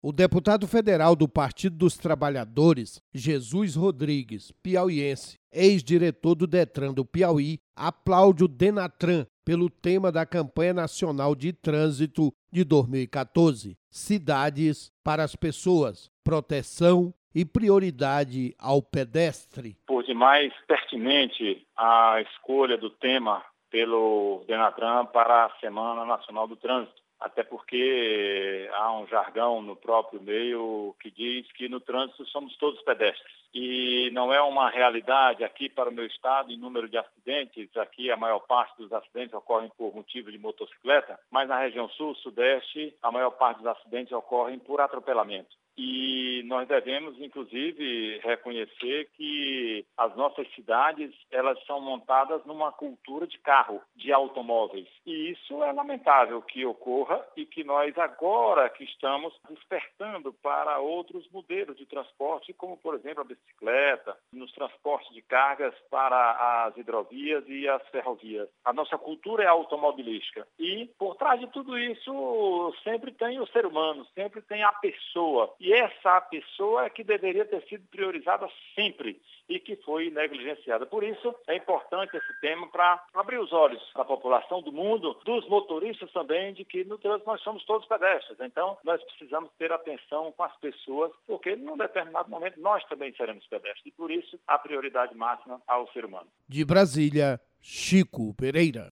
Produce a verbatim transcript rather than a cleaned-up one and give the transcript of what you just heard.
O deputado federal do Partido dos Trabalhadores, Jesus Rodrigues, piauiense, ex-diretor do Detran do Piauí, aplaude o Denatran pelo tema da campanha nacional de trânsito de dois mil e quatorze, Cidades para as Pessoas, Proteção e Prioridade ao Pedestre. Por demais pertinente a escolha do tema pelo Denatran para a Semana Nacional do Trânsito. Até porque há um jargão no próprio meio que diz que no trânsito somos todos pedestres. E não é uma realidade aqui para o meu estado em número de acidentes. Aqui a maior parte dos acidentes ocorrem por motivo de motocicleta, mas na região sul, sudeste, a maior parte dos acidentes ocorrem por atropelamento. E nós devemos, inclusive, reconhecer que as nossas cidades, elas são montadas numa cultura de carro, de automóveis. E isso é lamentável que ocorra e que nós agora que estamos despertando para outros modelos de transporte, como, por exemplo, a bicicleta, nos transportes de cargas para as hidrovias e as ferrovias. A nossa cultura é automobilística. E, por trás de tudo isso, sempre tem o ser humano, sempre tem a pessoa. E essa pessoa é que deveria ter sido priorizada sempre e que foi negligenciada. Por isso, é importante esse tema para abrir os olhos da população do mundo, dos motoristas também, de que no trânsito nós somos todos pedestres. Então, nós precisamos ter atenção com as pessoas, porque num determinado momento nós também seremos pedestres. E por isso, a prioridade máxima ao ser humano. De Brasília, Chico Pereira.